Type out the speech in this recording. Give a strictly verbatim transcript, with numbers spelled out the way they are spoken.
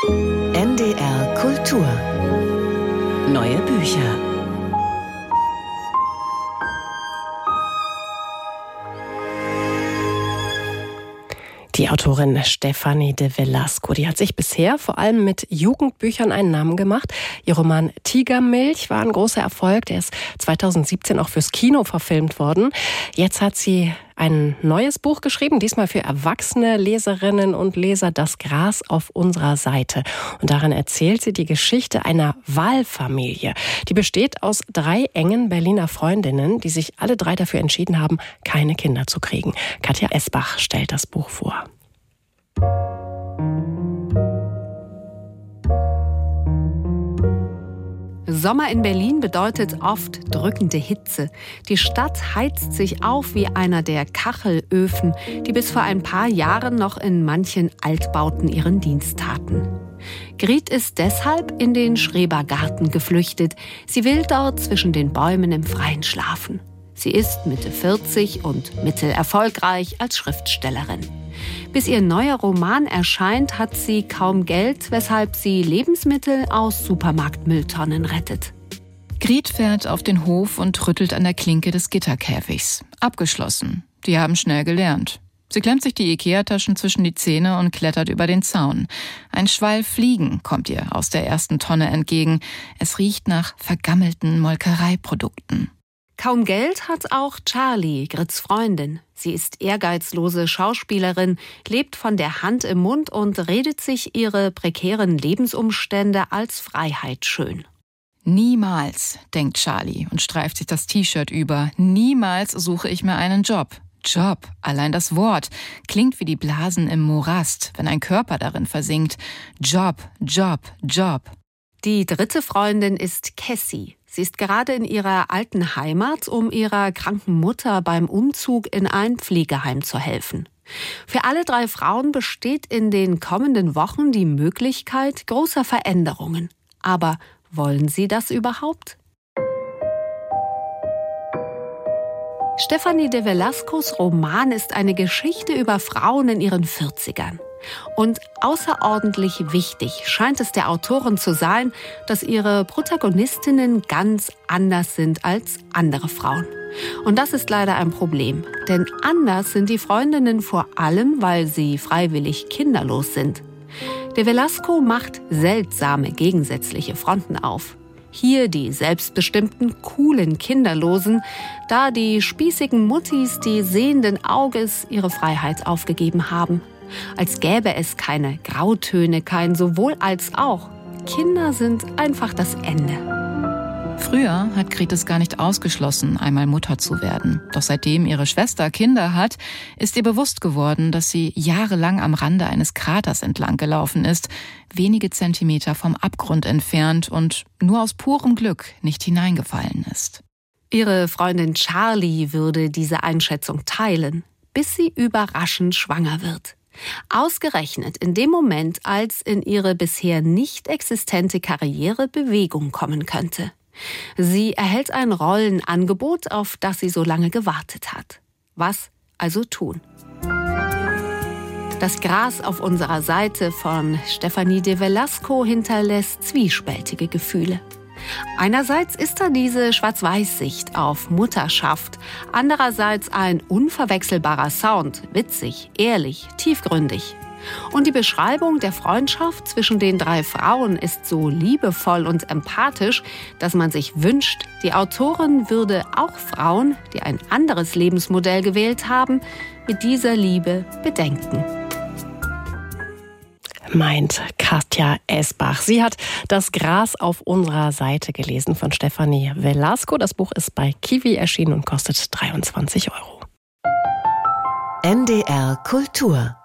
N D R Kultur. Neue Bücher. Die Autorin Stephanie de Velasco, die hat sich bisher vor allem mit Jugendbüchern einen Namen gemacht. Ihr Roman Tigermilch war ein großer Erfolg. Der ist zweitausendsiebzehn auch fürs Kino verfilmt worden. Jetzt hat sie ein neues Buch geschrieben, diesmal für erwachsene Leserinnen und Leser, Das Gras auf unserer Seite. Und darin erzählt sie die Geschichte einer Wahlfamilie. Die besteht aus drei engen Berliner Freundinnen, die sich alle drei dafür entschieden haben, keine Kinder zu kriegen. Katja Esbach stellt das Buch vor. Sommer in Berlin bedeutet oft drückende Hitze. Die Stadt heizt sich auf wie einer der Kachelöfen, die bis vor ein paar Jahren noch in manchen Altbauten ihren Dienst taten. Grit ist deshalb in den Schrebergarten geflüchtet. Sie will dort zwischen den Bäumen im Freien schlafen. Sie ist Mitte vierzig und mittelerfolgreich als Schriftstellerin. Bis ihr neuer Roman erscheint, hat sie kaum Geld, weshalb sie Lebensmittel aus Supermarktmülltonnen rettet. Grit fährt auf den Hof und rüttelt an der Klinke des Gitterkäfigs. Abgeschlossen. Die haben schnell gelernt. Sie klemmt sich die Ikea-Taschen zwischen die Zähne und klettert über den Zaun. Ein Schwall Fliegen kommt ihr aus der ersten Tonne entgegen. Es riecht nach vergammelten Molkereiprodukten. Kaum Geld hat auch Charlie, Grits Freundin. Sie ist ehrgeizlose Schauspielerin, lebt von der Hand im Mund und redet sich ihre prekären Lebensumstände als Freiheit schön. Niemals, denkt Charlie und streift sich das T-Shirt über. Niemals suche ich mir einen Job. Job, allein das Wort, klingt wie die Blasen im Morast, wenn ein Körper darin versinkt. Job, Job, Job. Die dritte Freundin ist Cassie. Sie ist gerade in ihrer alten Heimat, um ihrer kranken Mutter beim Umzug in ein Pflegeheim zu helfen. Für alle drei Frauen besteht in den kommenden Wochen die Möglichkeit großer Veränderungen. Aber wollen sie das überhaupt? Stephanie de Velascos Roman ist eine Geschichte über Frauen in ihren vierzigern. Und außerordentlich wichtig scheint es der Autorin zu sein, dass ihre Protagonistinnen ganz anders sind als andere Frauen. Und das ist leider ein Problem, denn anders sind die Freundinnen vor allem, weil sie freiwillig kinderlos sind. De Velasco macht seltsame gegensätzliche Fronten auf. Hier die selbstbestimmten, coolen Kinderlosen, da die spießigen Muttis, die sehenden Auges ihre Freiheit aufgegeben haben. Als gäbe es keine Grautöne, kein sowohl als auch. Kinder sind einfach das Ende. Früher hat Grit es gar nicht ausgeschlossen, einmal Mutter zu werden. Doch seitdem ihre Schwester Kinder hat, ist ihr bewusst geworden, dass sie jahrelang am Rande eines Kraters entlang gelaufen ist, wenige Zentimeter vom Abgrund entfernt und nur aus purem Glück nicht hineingefallen ist. Ihre Freundin Charlie würde diese Einschätzung teilen, bis sie überraschend schwanger wird. Ausgerechnet in dem Moment, als in ihre bisher nicht existente Karriere Bewegung kommen könnte. Sie erhält ein Rollenangebot, auf das sie so lange gewartet hat. Was also tun? Das Gras auf unserer Seite von Stephanie de Velasco hinterlässt zwiespältige Gefühle. Einerseits ist da diese Schwarz-Weiß-Sicht auf Mutterschaft, andererseits ein unverwechselbarer Sound, witzig, ehrlich, tiefgründig. Und die Beschreibung der Freundschaft zwischen den drei Frauen ist so liebevoll und empathisch, dass man sich wünscht, die Autorin würde auch Frauen, die ein anderes Lebensmodell gewählt haben, mit dieser Liebe bedenken. Meint Katja Esbach. Sie hat Das Gras auf unserer Seite gelesen von Stephanie Velasco. Das Buch ist bei Kiwi erschienen und kostet dreiundzwanzig Euro. N D R Kultur